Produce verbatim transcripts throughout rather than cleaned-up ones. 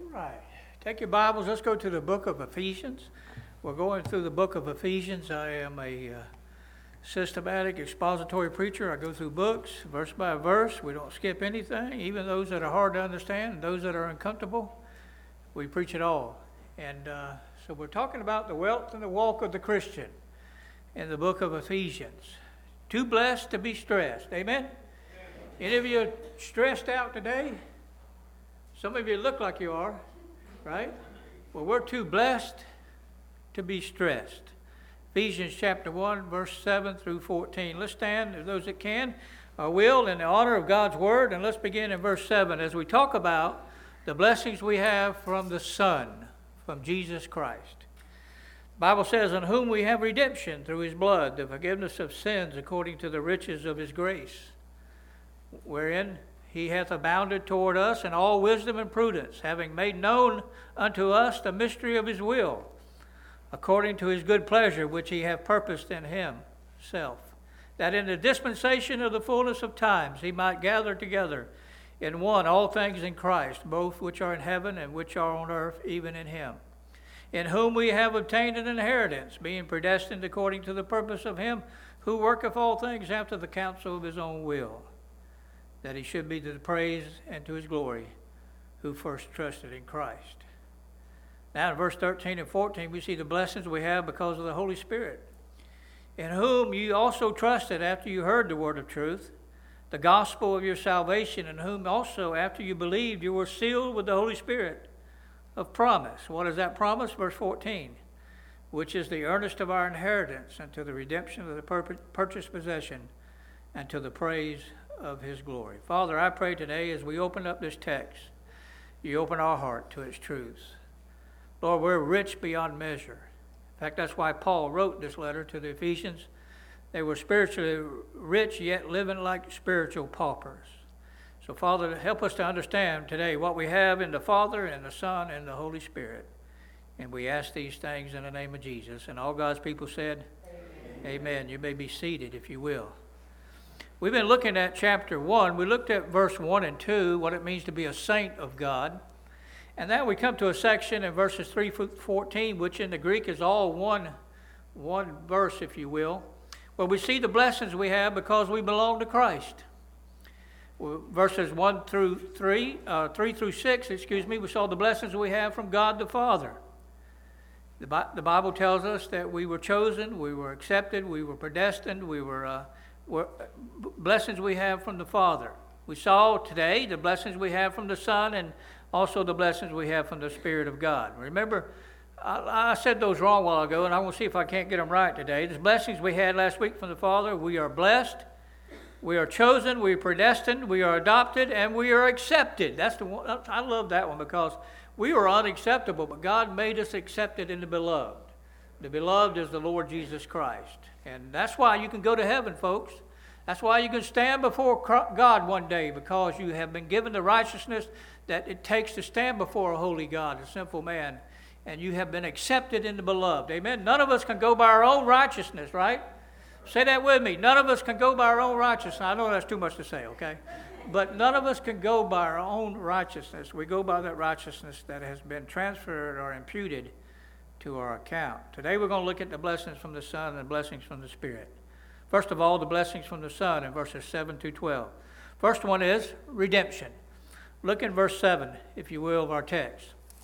Right. Take your Bibles. Let's go to the book of Ephesians. We're going through the book of Ephesians. I am a uh, systematic expository preacher. I go through books, verse by verse. We don't skip anything, even those that are hard to understand and those that are uncomfortable. We preach it all. And uh, so we're talking about the wealth and the walk of the Christian in the book of Ephesians. Too blessed to be stressed. Amen? Any of you stressed out today? Some of you look like you are, right? Well, we're too blessed to be stressed. Ephesians chapter one, verse seven through fourteen. Let's stand, those that can, or will, in the honor of God's word. And let's begin in verse seven as we talk about the blessings we have from the Son, from Jesus Christ. The Bible says, "In whom we have redemption through his blood, the forgiveness of sins according to the riches of his grace, wherein he hath abounded toward us in all wisdom and prudence, having made known unto us the mystery of his will, according to his good pleasure, which he hath purposed in himself, that in the dispensation of the fullness of times he might gather together in one all things in Christ, both which are in heaven and which are on earth, even in him, in whom we have obtained an inheritance, being predestined according to the purpose of him who worketh all things after the counsel of his own will, that he should be to the praise and to his glory, who first trusted in Christ." Now in verse thirteen and fourteen, we see the blessings we have because of the Holy Spirit, in whom you also trusted after you heard the word of truth, the gospel of your salvation, in whom also after you believed you were sealed with the Holy Spirit of promise. What is that promise? Verse fourteen, which is the earnest of our inheritance unto the redemption of the purchased possession and to the praise of his glory. Father, I pray today as we open up this text, you open our heart to its truths. Lord, we're rich beyond measure. In fact, that's why Paul wrote this letter to the Ephesians. They were spiritually rich, yet living like spiritual paupers. So, Father, help us to understand today what we have in the Father and the Son and the Holy Spirit. And we ask these things in the name of Jesus. And all God's people said, Amen. Amen. You may be seated if you will. We've been looking at chapter one. We looked at verse one and two, what it means to be a saint of God. And now we come to a section in verses three through fourteen, which in the Greek is all one, one verse, if you will, where we see the blessings we have because we belong to Christ. Verses one through three, uh, three through six, excuse me, we saw the blessings we have from God the Father. The, Bi- the Bible tells us that we were chosen, we were accepted, we were predestined, we were... Uh, blessings we have from the Father. We saw today the blessings we have from the Son and also the blessings we have from the Spirit of God. Remember, I, I said those wrong a while ago, and I want to see if I can't get them right today. The blessings we had last week from the Father, we are blessed, we are chosen, we are predestined, we are adopted, and we are accepted. That's the one. I love that one because we were unacceptable, but God made us accepted in the Beloved. The Beloved is the Lord Jesus Christ. And that's why you can go to heaven, folks. That's why you can stand before God one day, because you have been given the righteousness that it takes to stand before a holy God, a sinful man. And you have been accepted in the Beloved. Amen? None of us can go by our own righteousness, right? Say that with me. None of us can go by our own righteousness. I know that's too much to say, okay? But none of us can go by our own righteousness. We go by that righteousness that has been transferred or imputed to our account. Today we're going to look at the blessings from the Son and the blessings from the Spirit. First of all, the blessings from the Son in verses seven through twelve. First one is redemption. Look in verse seven, if you will, of our text.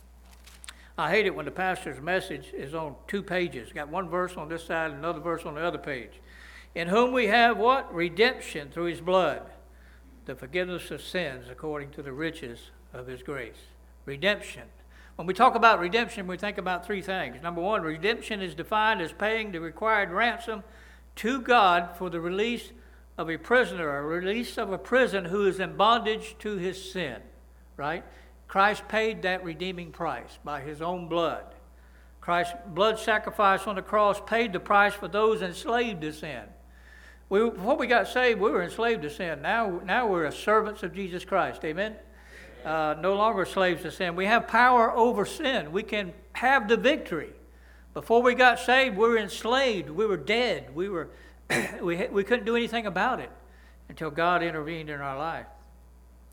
I hate it when the pastor's message is on two pages. Got one verse on this side and another verse on the other page. In whom we have what? Redemption through his blood, the forgiveness of sins according to the riches of his grace. Redemption. When we talk about redemption, we think about three things. Number one, redemption is defined as paying the required ransom to God for the release of a prisoner, a release of a prison who is in bondage to his sin, right? Christ paid that redeeming price by his own blood. Christ's blood sacrifice on the cross paid the price for those enslaved to sin. We, before we got saved, we were enslaved to sin. Now, now we're servants of Jesus Christ. Amen? Uh, no longer slaves to sin. We have power over sin. We can have the victory. Before we got saved, we were enslaved. We were dead. We were, we we couldn't do anything about it until God intervened in our life.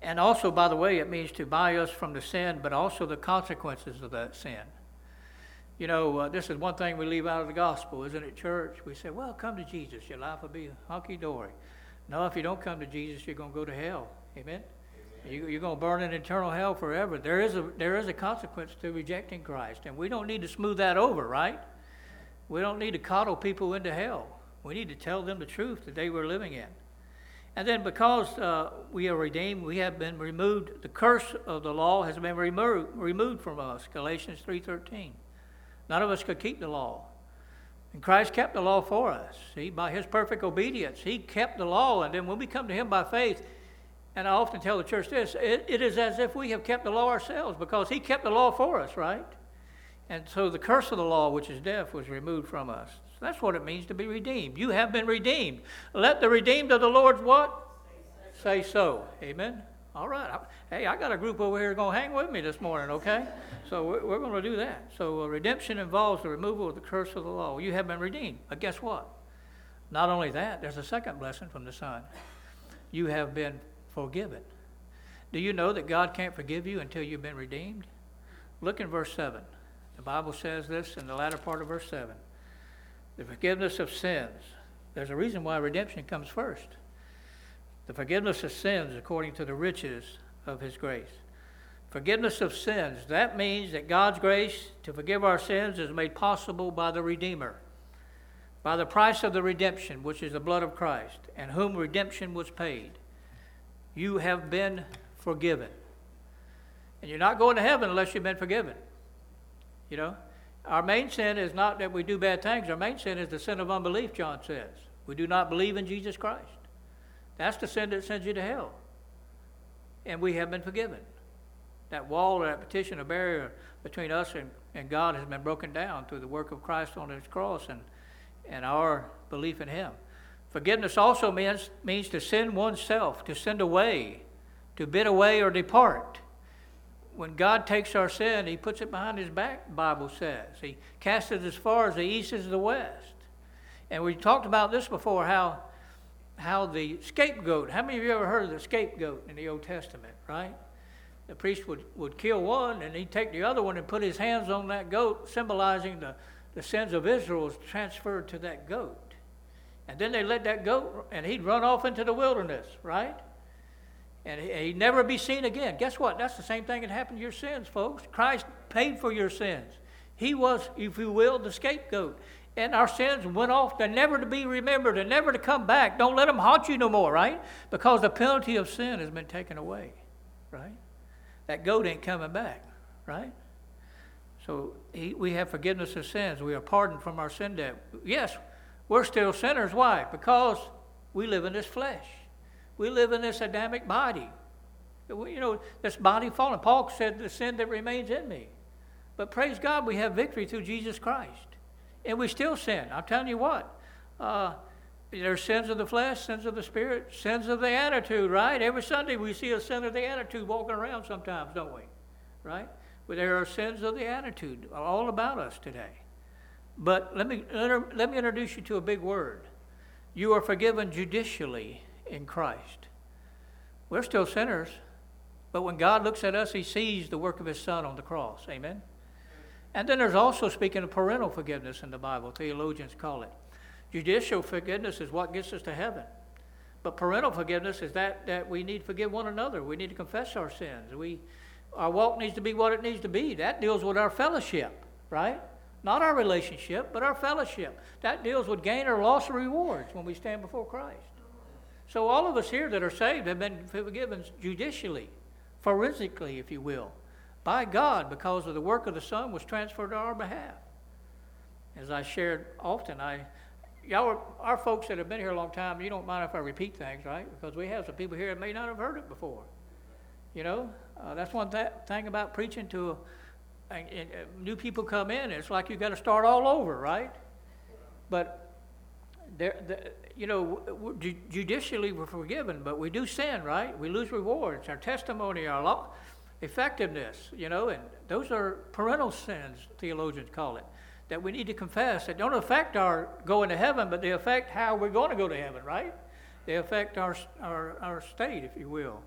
And also, by the way, it means to buy us from the sin, but also the consequences of that sin. You know, uh, this is one thing we leave out of the gospel, isn't it, church? We say, well, come to Jesus. Your life will be hunky-dory. No, if you don't come to Jesus, you're going to go to hell. Amen? Amen. You, you're going to burn in eternal hell forever. There is a there is a consequence to rejecting Christ, and we don't need to smooth that over, right? We don't need to coddle people into hell. We need to tell them the truth that they were living in. And then because uh, we are redeemed, we have been removed. The curse of the law has been removed, removed from us, Galatians three thirteen. None of us could keep the law. And Christ kept the law for us. See, by his perfect obedience, he kept the law. And then when we come to him by faith, and I often tell the church this, it, it is as if we have kept the law ourselves because he kept the law for us, right? And so the curse of the law, which is death, was removed from us. So that's what it means to be redeemed. You have been redeemed. Let the redeemed of the Lord what? Say so. Amen. All right. Hey, I got a group over here going to hang with me this morning, okay? So we're, we're going to do that. So uh, redemption involves the removal of the curse of the law. You have been redeemed. But guess what? Not only that, there's a second blessing from the Son. You have been forgiven. Do you know that God can't forgive you until you've been redeemed? Look in verse seven. The Bible says this in the latter part of verse seven. The forgiveness of sins. There's a reason why redemption comes first. The forgiveness of sins according to the riches of his grace. Forgiveness of sins. That means that God's grace to forgive our sins is made possible by the Redeemer, by the price of the redemption, which is the blood of Christ, and whom redemption was paid. You have been forgiven. And you're not going to heaven unless you've been forgiven. You know, our main sin is not that we do bad things. Our main sin is the sin of unbelief, John says. We do not believe in Jesus Christ. That's the sin that sends you to hell. And we have been forgiven. That wall or that petition or barrier between us and, and God has been broken down through the work of Christ on his cross and, and our belief in him. Forgiveness also means, means to send oneself, to send away, to bid away or depart. When God takes our sin, he puts it behind his back, the Bible says. He casts it as far as the east is the west. And we talked about this before, how how the scapegoat, how many of you ever heard of the scapegoat in the Old Testament, right? The priest would, would kill one, and he'd take the other one and put his hands on that goat, symbolizing the, the sins of Israel was transferred to that goat. And then they let that goat, and he'd run off into the wilderness, right? And he'd never be seen again. Guess what? That's the same thing that happened to your sins, folks. Christ paid for your sins. He was, if you will, the scapegoat. And our sins went off. They're never to be remembered and never to come back. Don't let them haunt you no more, right? Because the penalty of sin has been taken away, right? That goat ain't coming back, right? So he, we have forgiveness of sins. We are pardoned from our sin debt. Yes, we're still sinners. Why? Because we live in this flesh. We live in this Adamic body. You know, this body fallen. Paul said, the sin that remains in me. But praise God, we have victory through Jesus Christ. And we still sin. I'm telling you what. Uh, there's sins of the flesh, sins of the spirit, sins of the attitude, right? Every Sunday we see a sin of the attitude walking around sometimes, don't we? Right? But there are sins of the attitude all about us today. But let me, let me introduce you to a big word. You are forgiven judicially in Christ. We're still sinners, but when God looks at us, he sees the work of his Son on the cross. Amen? And then there's also, speaking of parental forgiveness in the Bible, theologians call it. Judicial forgiveness is what gets us to heaven. But parental forgiveness is that, that we need to forgive one another. We need to confess our sins. We, our walk needs to be what it needs to be. That deals with our fellowship, right? Not our relationship, but our fellowship. That deals with gain or loss of rewards when we stand before Christ. So all of us here that are saved have been forgiven judicially, forensically, if you will, by God, because of the work of the Son was transferred on our behalf. As I shared often, I, y'all are, our folks that have been here a long time, you don't mind if I repeat things, right? Because we have some people here that may not have heard it before. You know, uh, that's one th- thing about preaching to uh, uh, new people come in. It's like you've got to start all over, right? But there, the, you know, we're, judicially we're forgiven, but we do sin, right? We lose rewards, our testimony, our law. Effectiveness, you know, and those are parental sins, theologians call it, that we need to confess that don't affect our going to heaven, but they affect how we're going to go to heaven, right? They affect our our, our state, if you will.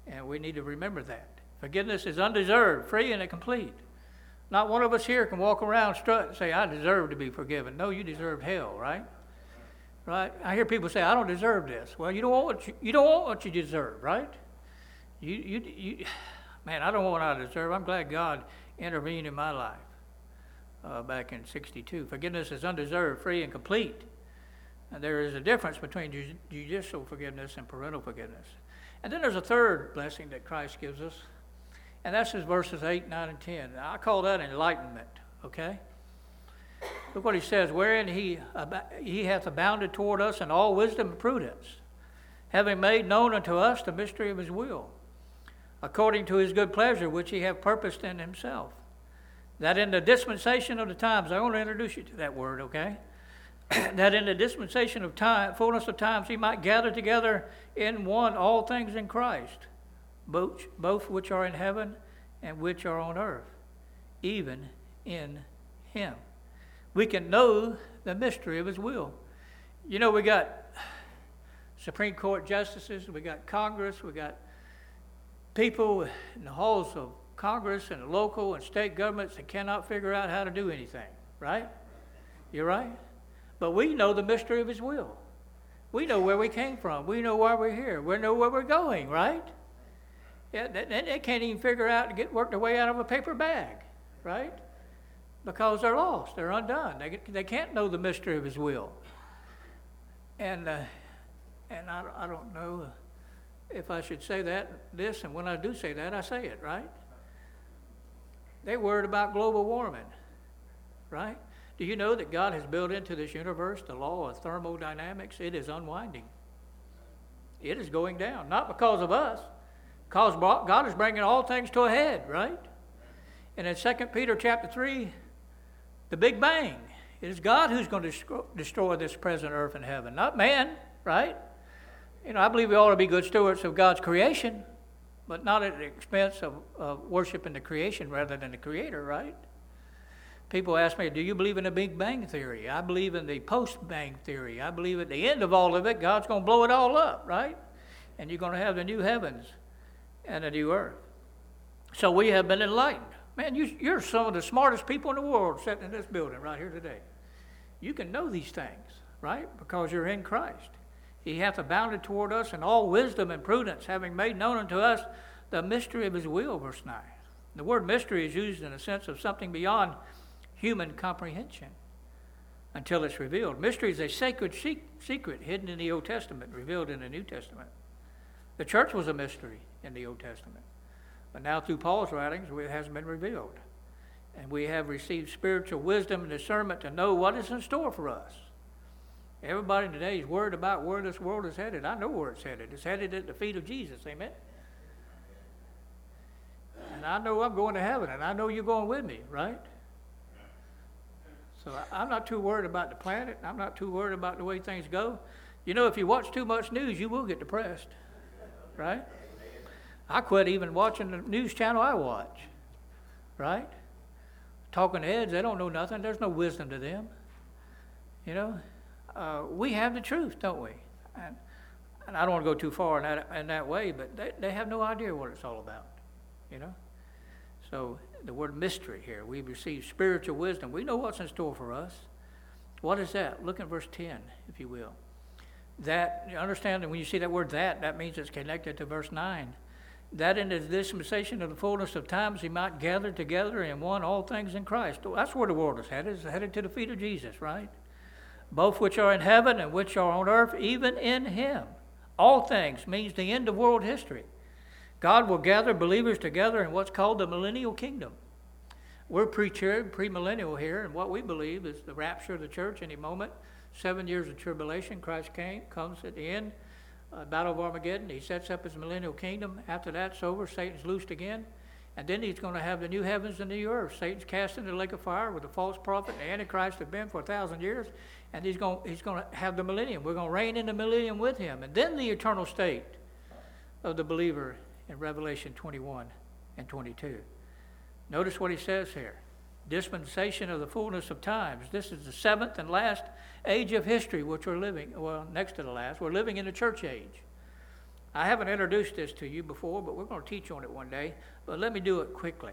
And we need to remember that. Forgiveness is undeserved, free, and complete. Not one of us here can walk around strut and say, I deserve to be forgiven. No, you deserve hell, right? Right? I hear people say, I don't deserve this. Well, you don't want what you, you don't want what you deserve, right? You, you, you, man, I don't want what I deserve. I'm glad God intervened in my life uh, back in sixty-two. Forgiveness is undeserved, free, and complete. And there is a difference between ju- judicial forgiveness and parental forgiveness. And then there's a third blessing that Christ gives us, and that's his verses eight, nine, and ten. I call that enlightenment, okay? Look what he says, wherein he, he hath abounded toward us in all wisdom and prudence, having made known unto us the mystery of his will, according to his good pleasure, which he hath purposed in himself, that in the dispensation of the times, I want to introduce you to that word, okay? That in the dispensation of time, fullness of times, he might gather together in one all things in Christ, both, both which are in heaven and which are on earth, even in him. We can know the mystery of his will. You know, we got Supreme Court justices, we got Congress, we got people in the halls of Congress and local and state governments that cannot figure out how to do anything, right? You're right? But we know the mystery of his will. We know where we came from. We know why we're here. We know where we're going, right? Yeah, they, they can't even figure out to get work their way out of a paper bag, right? Because they're lost. They're undone. They, they can't know the mystery of his will. And uh, and I, I don't know if I should say that, this, and when I do say that, I say it, right? They worried about global warming, right? Do you know that God has built into this universe the law of thermodynamics? It is unwinding. It is going down, not because of us, because God is bringing all things to a head, right? And in Second Peter chapter three, the Big Bang, it is God who's going to destroy this present earth and heaven, not man, right? You know, I believe we ought to be good stewards of God's creation, but not at the expense of, of worshiping the creation rather than the Creator, right? People ask me, do you believe in the Big Bang Theory? I believe in the post-Bang Theory. I believe at the end of all of it, God's going to blow it all up, right? And you're going to have the new heavens and the new earth. So we have been enlightened. Man, you, you're some of the smartest people in the world sitting in this building right here today. You can know these things, right? Because you're in Christ. He hath abounded toward us in all wisdom and prudence, having made known unto us the mystery of his will, verse nine. The word mystery is used in a sense of something beyond human comprehension until it's revealed. Mystery is a sacred secret hidden in the Old Testament, revealed in the New Testament. The church was a mystery in the Old Testament. But now through Paul's writings, it has been revealed. And we have received spiritual wisdom and discernment to know what is in store for us. Everybody today is worried about where this world is headed. I know where it's headed. It's headed at the feet of Jesus, amen? And I know I'm going to heaven, and I know you're going with me, right? So I'm not too worried about the planet. I'm not too worried about the way things go. You know, if you watch too much news, you will get depressed, right? I quit even watching the news channel I watch, right? Talking heads, they don't know nothing. There's no wisdom to them. You know, uh, we have the truth, don't we? And, and I don't want to go too far in that, in that way, but they, they have no idea what it's all about, you know? So the word mystery here, we've received spiritual wisdom. We know what's in store for us. What is that? Look at verse ten, if you will. That, you understand that when you see that word that, that means it's connected to verse nine. That in the dispensation of the fullness of times he might gather together in one all things in Christ. That's where the world is headed. It's headed to the feet of Jesus, right? Both which are in heaven and which are on earth, even in him. All things means the end of world history. God will gather believers together in what's called the millennial kingdom. We're pre-trib, pre-millennial here, and what we believe is the rapture of the church any moment. Seven years of tribulation, Christ came, comes at the end. Uh, Battle of Armageddon, he sets up his millennial kingdom. After that's over, Satan's loosed again. And then he's going to have the new heavens and the new earth. Satan's cast into the lake of fire with the false prophet and the Antichrist have been for a thousand years. And he's going, he's going to have the millennium. We're going to reign in the millennium with him. And then the eternal state of the believer in Revelation twenty-one and twenty-two. Notice what he says here. Dispensation of the fullness of times. This is the seventh and last age of history which we're living, well, next to the last. We're living in the church age. I haven't introduced this to you before, but we're going to teach on it one day. But let me do it quickly.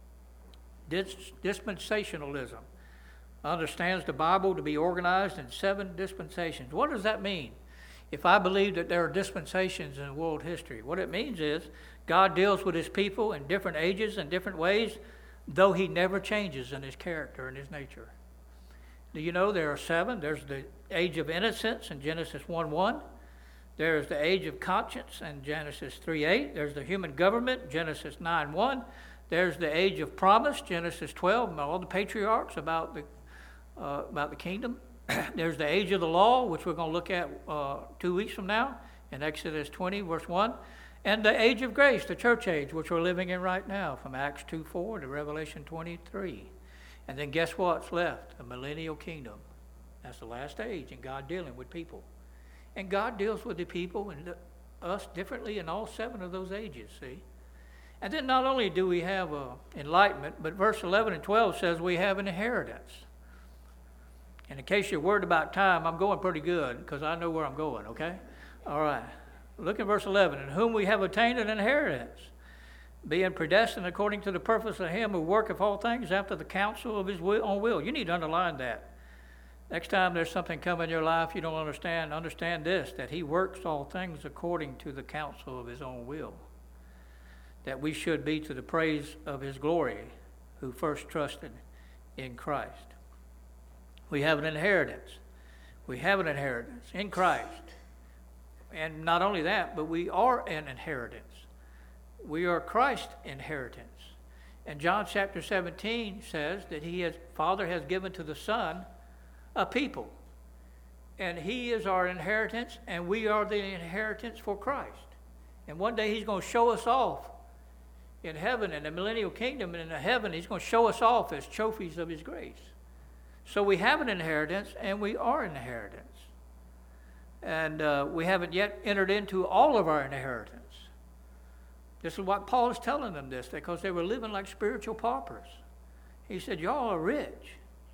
Dis- dispensationalism understands the Bible to be organized in seven dispensations. What does that mean? If I believe that there are dispensations in world history, what it means is God deals with his people in different ages and different ways, though he never changes in his character and his nature. Do you know there are seven? There's the age of innocence in Genesis one one. There's the age of conscience in Genesis three eight. There's the human government, Genesis nine one. There's the age of promise, Genesis twelve, all the patriarchs about the, uh, about the kingdom. There's the age of the law, which we're going to look at uh, two weeks from now in Exodus twenty, verse one. And the age of grace, the church age, which we're living in right now, from Acts two four to Revelation twenty-three. And then guess what's left? The millennial kingdom. That's the last age, and God dealing with people. And God deals with the people and the, us differently in all seven of those ages, see? And then not only do we have uh, enlightenment, but verse eleven and twelve says we have an inheritance. And in case you're worried about time, I'm going pretty good because I know where I'm going, okay? All right. Look at verse eleven. In whom we have attained an inheritance, being predestined according to the purpose of him who worketh all things after the counsel of his will, own will. You need to underline that. Next time there's something come in your life you don't understand, understand this, that he works all things according to the counsel of his own will. That we should be to the praise of his glory, who first trusted in Christ. We have an inheritance. We have an inheritance in Christ. And not only that, but we are an inheritance. We are Christ's inheritance. And John chapter seventeen says that he has, Father has given to the Son a people. And he is our inheritance, and we are the inheritance for Christ. And one day he's going to show us off in heaven, in the millennial kingdom, and in the heaven, he's going to show us off as trophies of his grace. So we have an inheritance, and we are an inheritance. And uh, we haven't yet entered into all of our inheritance. This is what Paul is telling them this, because they were living like spiritual paupers. He said, y'all are rich.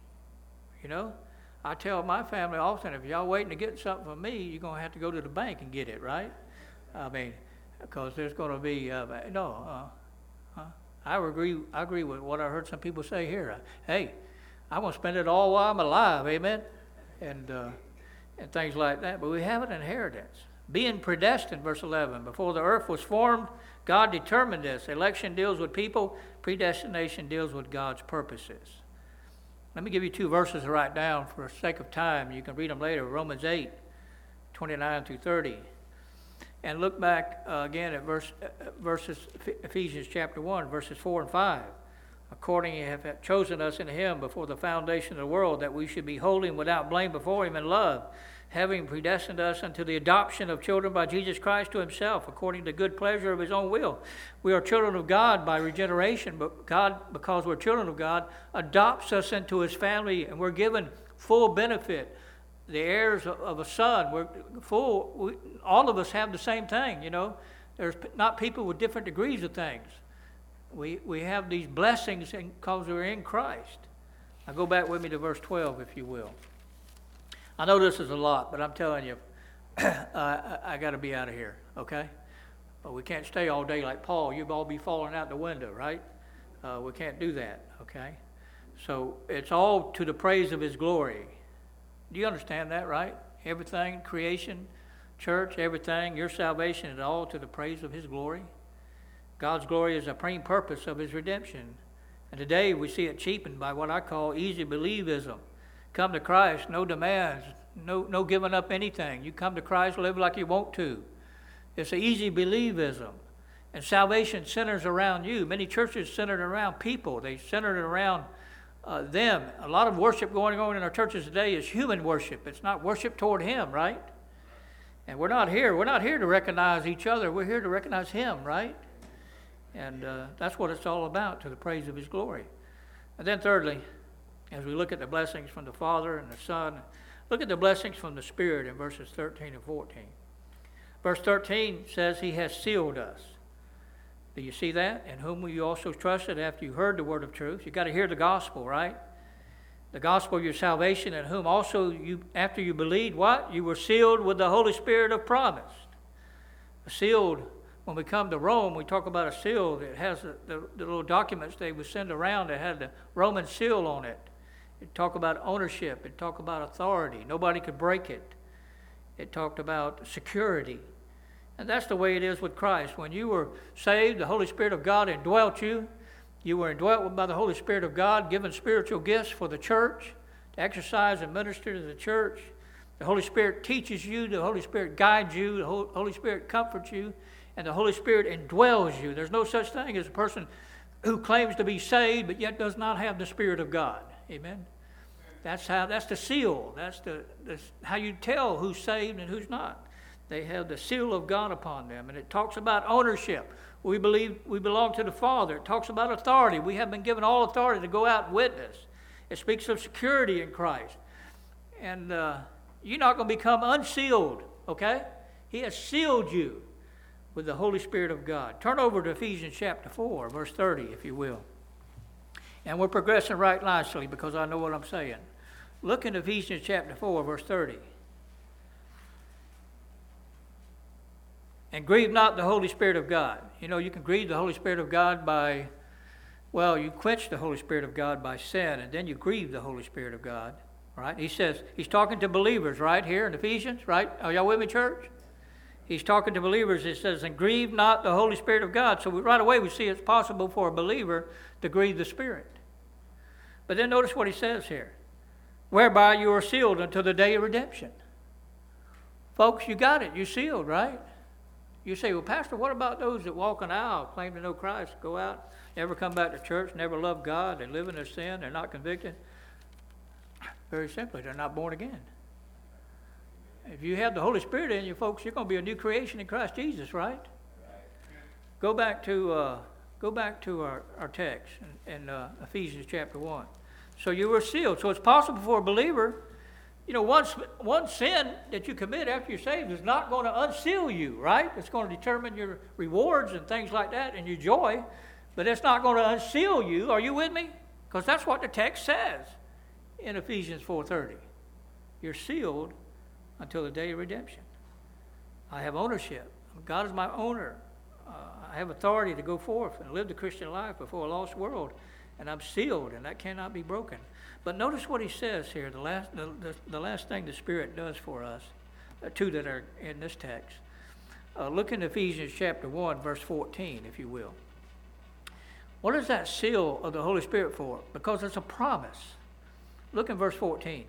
You know, I tell my family often, if y'all waiting to get something from me, you're going to have to go to the bank and get it, right? I mean, because there's going to be, uh, no, uh, huh? I agree, I agree with what I heard some people say here. Hey, I want to spend it all while I'm alive, amen? And, uh, and things like that. But we have an inheritance. Being predestined, verse eleven, before the earth was formed, God determined this. Election deals with people. Predestination deals with God's purposes. Let me give you two verses to write down for the sake of time. You can read them later. Romans eight, twenty-nine through thirty. And look back uh, again at verse, uh, verses Ephesians chapter one, verses four and five. According you have chosen us in him before the foundation of the world, that we should be holy and without blame before him in love, having predestined us unto the adoption of children by Jesus Christ to himself, according to the good pleasure of his own will. We are children of God by regeneration, but God, because we're children of God, adopts us into his family, and we're given full benefit. The heirs of a son, we're full. We, all of us have the same thing, you know. There's not people with different degrees of things. We we have these blessings because we're in Christ. Now go back with me to verse twelve, if you will. I know this is a lot, but I'm telling you, I, I got to be out of here, okay? But we can't stay all day like Paul. You'll all be falling out the window, right? Uh, we can't do that, okay? So it's all to the praise of his glory. Do you understand that, right? Everything, creation, church, everything, your salvation is all to the praise of his glory. God's glory is the supreme purpose of his redemption. And today we see it cheapened by what I call easy believism. Come to Christ, no demands, no no giving up anything. You come to Christ, live like you want to. It's an easy believism. And salvation centers around you. Many churches centered around people. They centered around uh, them. A lot of worship going on in our churches today is human worship. It's not worship toward him, right? And we're not here. We're not here to recognize each other. We're here to recognize him, right? And uh, that's what it's all about, to the praise of his glory. And then thirdly, as we look at the blessings from the Father and the Son, look at the blessings from the Spirit in verses thirteen and fourteen. Verse thirteen says he has sealed us. Do you see that? In whom you also trusted after you heard the word of truth. You've got to hear the gospel, right? The gospel of your salvation, in whom also you, after you believed, what? You were sealed with the Holy Spirit of promise. Sealed, when we come to Rome, we talk about a seal that has the, the, the little documents they would send around that had the Roman seal on it. It talked about ownership. It talked about authority. Nobody could break it. It talked about security. And that's the way it is with Christ. When you were saved, the Holy Spirit of God indwelt you. You were indwelt by the Holy Spirit of God, given spiritual gifts for the church, to exercise and minister to the church. The Holy Spirit teaches you. The Holy Spirit guides you. The Holy Spirit comforts you. And the Holy Spirit indwells you. There's no such thing as a person who claims to be saved but yet does not have the Spirit of God. Amen? That's how. That's the seal. That's the, the how you tell who's saved and who's not. They have the seal of God upon them. And it talks about ownership. We believe we belong to the Father. It talks about authority. We have been given all authority to go out and witness. It speaks of security in Christ. And uh, you're not going to become unsealed, okay? He has sealed you with the Holy Spirit of God. Turn over to Ephesians chapter four, verse thirty, if you will. And we're progressing right nicely because I know what I'm saying. Look in Ephesians chapter four, verse thirty. And grieve not the Holy Spirit of God. You know, you can grieve the Holy Spirit of God by, well, you quench the Holy Spirit of God by sin, and then you grieve the Holy Spirit of God, right? He says, he's talking to believers right here in Ephesians, right? Are y'all with me, church? He's talking to believers. He says, and grieve not the Holy Spirit of God. So we, right away we see it's possible for a believer to grieve the Spirit. But then notice what he says here. Whereby you are sealed until the day of redemption. Folks, you got it. You're sealed, right? You say, well, Pastor, what about those that walk an aisle, claim to know Christ, go out, never come back to church, never love God, they live in their sin, they're not convicted? Very simply, they're not born again. If you have the Holy Spirit in you, folks, you're going to be a new creation in Christ Jesus, right? Go back to uh, go back to our, our text in, in uh, Ephesians chapter one. So you were sealed. So it's possible for a believer. You know, one, one sin that you commit after you're saved is not going to unseal you, right? It's going to determine your rewards and things like that and your joy, but it's not going to unseal you. Are you with me? Because that's what the text says in Ephesians four thirty. You're sealed until the day of redemption. I have ownership. God is my owner. Uh, I have authority to go forth and live the Christian life before a lost world, and I'm sealed, and that cannot be broken. But notice what he says here, the last, the, the, the last thing the Spirit does for us, uh, two that are in this text. Uh, look in Ephesians chapter one, verse fourteen, if you will. What is that seal of the Holy Spirit for? Because it's a promise. Look in verse fourteen.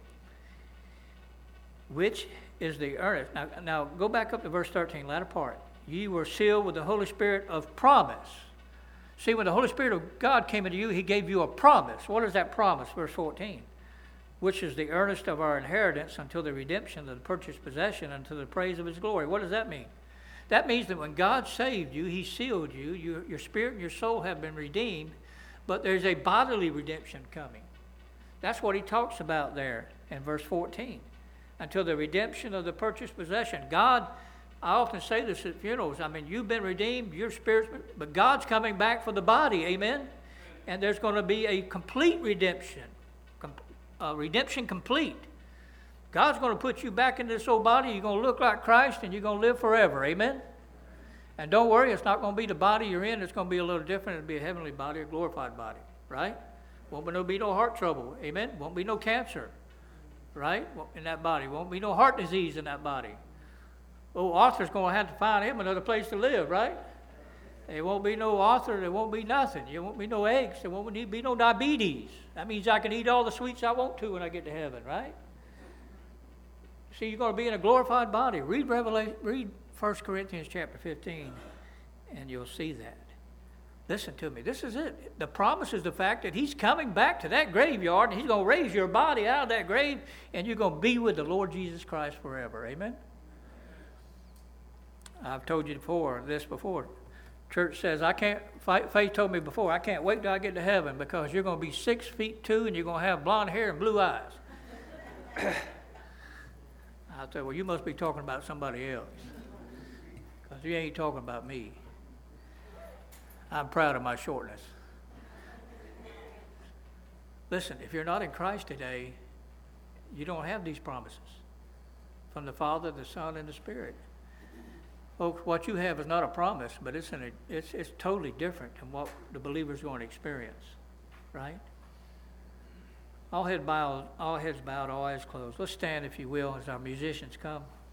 Which is the earnest. Now, now go back up to verse thirteen, latter part. Ye were sealed with the Holy Spirit of promise. See, when the Holy Spirit of God came into you, he gave you a promise. What is that promise? Verse fourteen. Which is the earnest of our inheritance until the redemption of the purchased possession unto the praise of his glory. What does that mean? That means that when God saved you, he sealed you. you your spirit and your soul have been redeemed, but there's a bodily redemption coming. That's what he talks about there in verse fourteen. Until the redemption of the purchased possession. God, I often say this at funerals. I mean, you've been redeemed, your spirit's been, but God's coming back for the body, amen? And there's going to be a complete redemption, com, uh, redemption complete. God's going to put you back into this old body. You're going to look like Christ, and you're going to live forever, amen? And don't worry, it's not going to be the body you're in. It's going to be a little different. It'll be a heavenly body, a glorified body, right? Won't be no, be no heart trouble, amen? Won't be no cancer, right, in that body. Won't be no heart disease in that body. Oh, Arthur's going to have to find him another place to live, right? There won't be no Arthur. There won't be nothing. There won't be no eggs. There won't be no diabetes. That means I can eat all the sweets I want to when I get to heaven, right? See, you're going to be in a glorified body. Read Revelation. Read First Corinthians chapter fifteen, and you'll see that. Listen to me. This is it. The promise is the fact that he's coming back to that graveyard, and he's going to raise your body out of that grave, and you're going to be with the Lord Jesus Christ forever. Amen? I've told you before, this before. Church says, I can't, Faith told me before, I can't wait till I get to heaven because you're going to be six feet two and you're going to have blonde hair and blue eyes. I said, well, you must be talking about somebody else because you ain't talking about me. I'm proud of my shortness. Listen, if you're not in Christ today, you don't have these promises from the Father, the Son, and the Spirit. Folks, what you have is not a promise, but it's, an, it's, it's totally different than what the believer's going to experience, right? All heads bowed, all heads bowed, all eyes closed. Let's stand, if you will, as our musicians come.